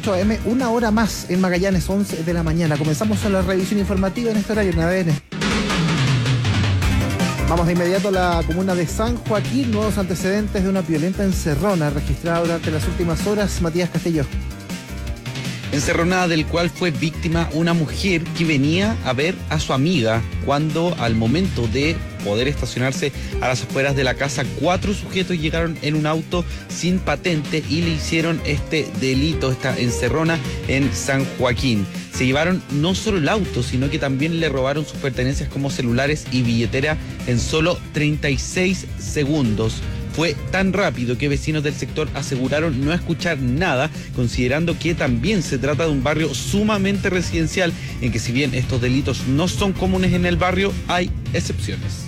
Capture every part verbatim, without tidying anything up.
ocho a eme, una hora más en Magallanes, once de la mañana. Comenzamos con la revisión informativa en este horario en A D N. Vamos de inmediato a la comuna de San Joaquín. Nuevos antecedentes de una violenta encerrona registrada durante las últimas horas. Matías Castillo. Encerronada del cual fue víctima una mujer que venía a ver a su amiga cuando, al momento de poder estacionarse a las afueras de la casa, cuatro sujetos llegaron en un auto sin patente y le hicieron este delito, esta encerrona en San Joaquín. Se llevaron no solo el auto, sino que también le robaron sus pertenencias como celulares y billetera en solo treinta y seis segundos. Fue tan rápido que vecinos del sector aseguraron no escuchar nada, considerando que también se trata de un barrio sumamente residencial, en que si bien estos delitos no son comunes en el barrio, hay excepciones.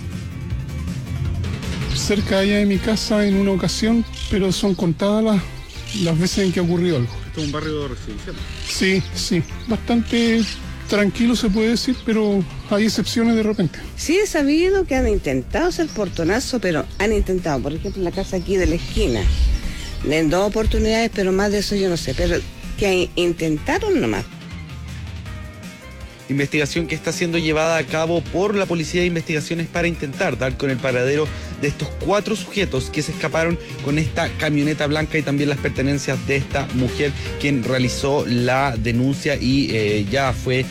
Cerca allá de mi casa en una ocasión, pero son contadas las, las veces en que ocurrió algo. ¿Esto es un barrio residencial? Sí, sí, bastante tranquilo se puede decir, pero hay excepciones de repente. Sí he sabido que han intentado hacer portonazo, pero han intentado, por ejemplo, en la casa aquí de la esquina, en dos oportunidades, pero más de eso yo no sé, pero que intentaron nomás. Investigación que está siendo llevada a cabo por la Policía de Investigaciones para intentar dar con el paradero de estos cuatro sujetos que se escaparon con esta camioneta blanca y también las pertenencias de esta mujer quien realizó la denuncia y eh, ya fue